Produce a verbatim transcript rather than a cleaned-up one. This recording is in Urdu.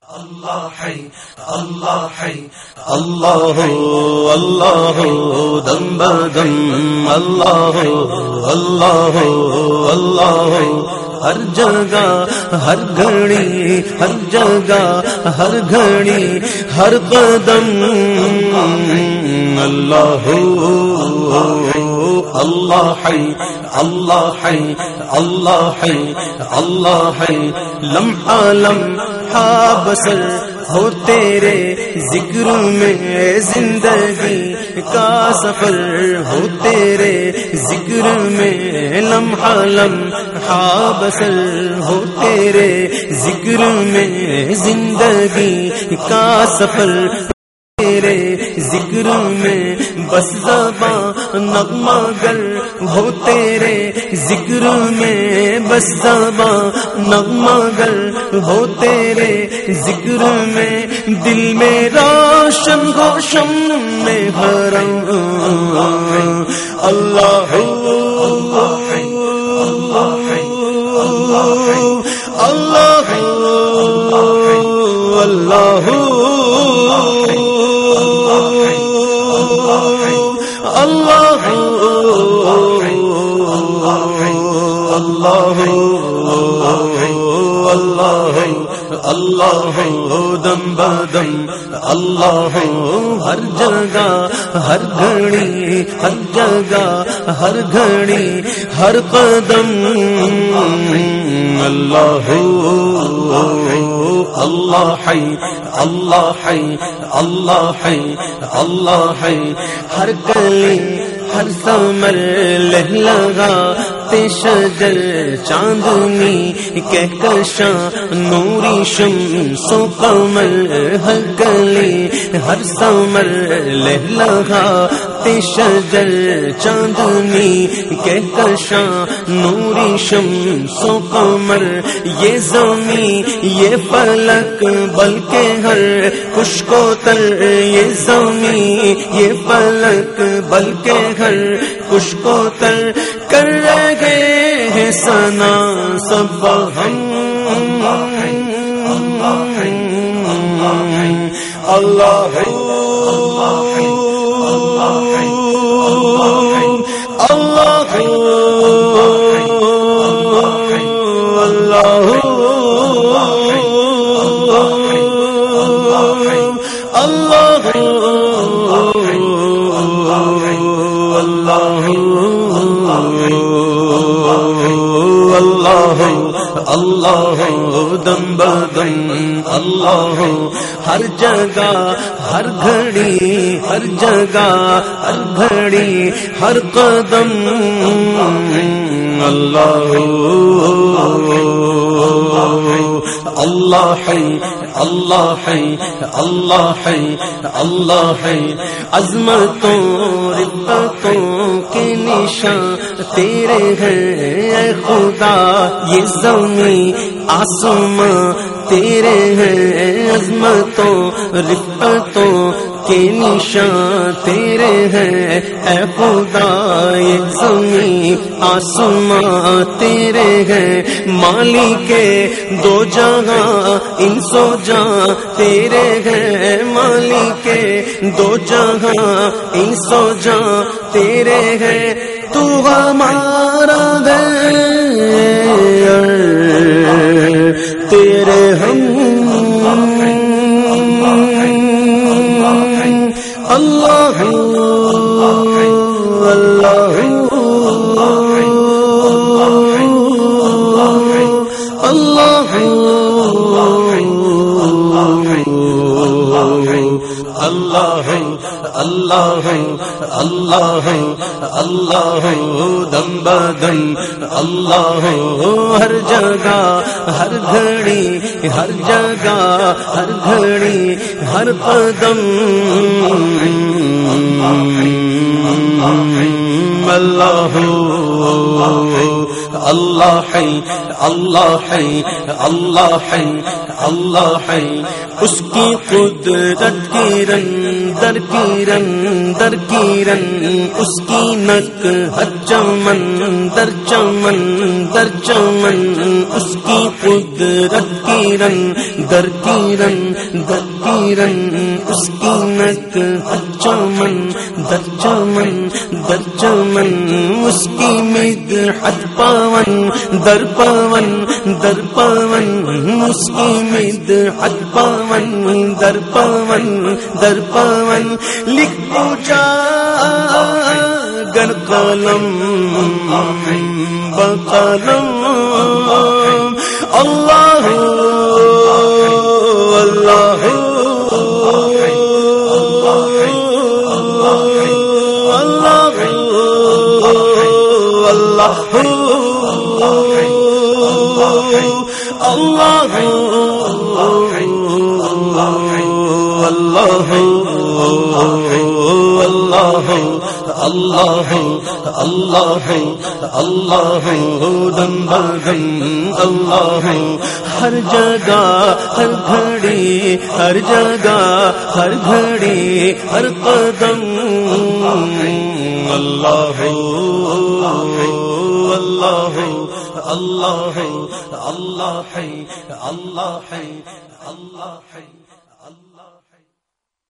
اللہ حی اللہ حی اللہ اللہ دم بدم اللہ اللہ اللہ ہر جگہ ہر گھڑی ہر جگہ ہر گھڑی ہر قدم اللہ اللہ حی اللہ حی اللہ حی اللہ حی لمحہ لمحہ بسر ہو تیرے ذکر میں زندگی کا سفر ہو تیرے ذکر میں لمحہ لمحہ بسر ہو تیرے ذکر میں زندگی کا سفر تیرے ذکر میں بس زباں نغمہ گر ہو تیرے ذکر میں بس زباں نغمہ گر ہو تیرے ذکر میں دل میں روشن روشن میں بھرم اللہ اللہ اللہ اللہ اللہ اللہ اللہ دم بدم اللہ ہر جگہ ہر گھڑی ہر جگہ ہر گھڑی ہر قدم اللہ اللہ حی اللہ حی اللہ حی اللہ حی ہر گلی ہر ثمر لہلغاتے شجر چاندنی کہکشاں نوری شمس و قمر ہر گلی ہر ثمر لہلغاتے شجر چاندنی کہکشاں نوری شمس و قمر یہ زمین یہ فلک بلکہ ہر خشک و تر یہ زمین یہ فلک بلکہ ہر خشک و تر کر رہے ہیں ثنا سب ہم اللہ اللہ دم بدم اللہ ہر جگہ ہر گھڑی ہر جگہ ہر گھڑی ہر قدم اللہ اللہ حی اللہ حی اللہ حی اللہ حی عظمتوں رفتوں کے نشان تیرے ہیں اے خدا یہ زمین آسمان تیرے ہیں عظمتوں رفتوں کے نشان تیرے ہیں اے خدا یہ زمین آسمان تیرے ہیں مالک دو جہاں انس و جاں تیرے ہیں مالک دو جہاں انس و جاں تیرے ہیں تو ہمارا ہے تیرے ہم اللہ اللہ اللہ اللہ اللہ اللہ اللہ دم بدم اللہ ہر جگہ ہر گھڑی ہر جگہ ہر گھڑی ہر قدم اللہ اللہ ہے اللہ ہے اللہ ہے اللہ ہے اس کی قدرت کی رن در کی رن در کی رن اس کی نک چمن در چمن در چمن اس کی قدرت کی رن در کی رن در کی رن اس کی نک چمن در چمن در چمن اس کی مدحت پاون در پاون در پاون اس کی مدحت پاون در پاون در پاون لکھ پوچھا گر قلم بقلم اللہ اللہ اللہ اللہ اللہ اللہ اللہ دم بدم اللہ ہر جگہ ہر گھڑی ہر جگہ ہر گھڑی ہر قدم اللہ اللہ اللہ اللہ ہے اللہ ہے اللہ ہے